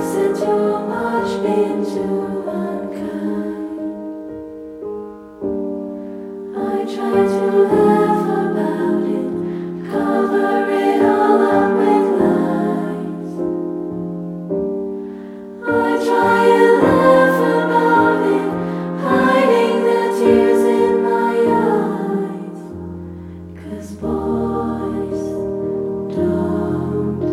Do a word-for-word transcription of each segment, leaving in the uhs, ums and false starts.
said too much, been too unkind. I try to laugh about it, cover it all up with lies. I try and laugh about it, hiding the tears in my eyes. 'Cause boys don't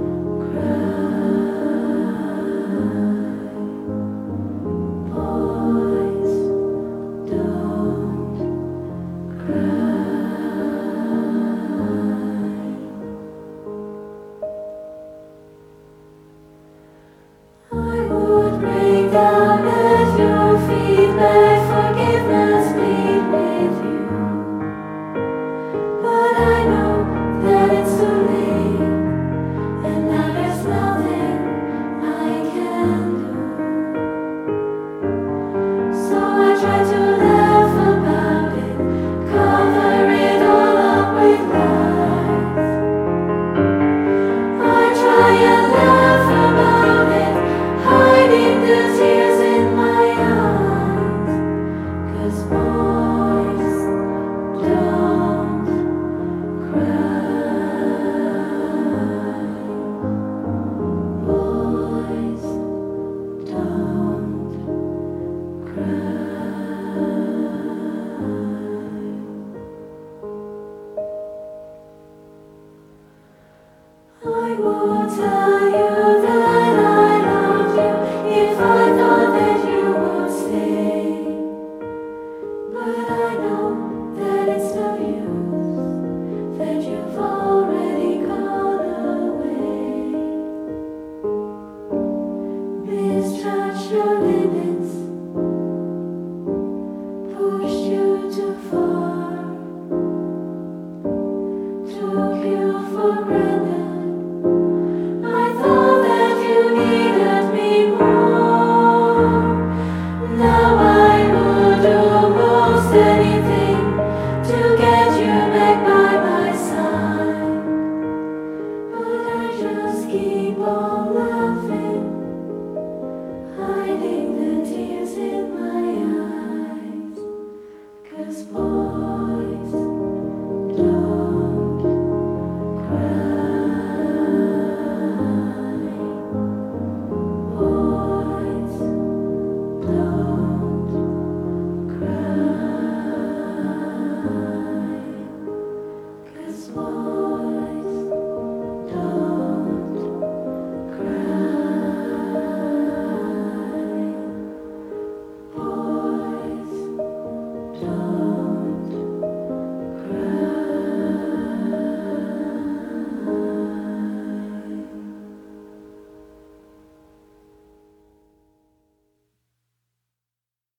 Boys don't cry. I would break down at your feet.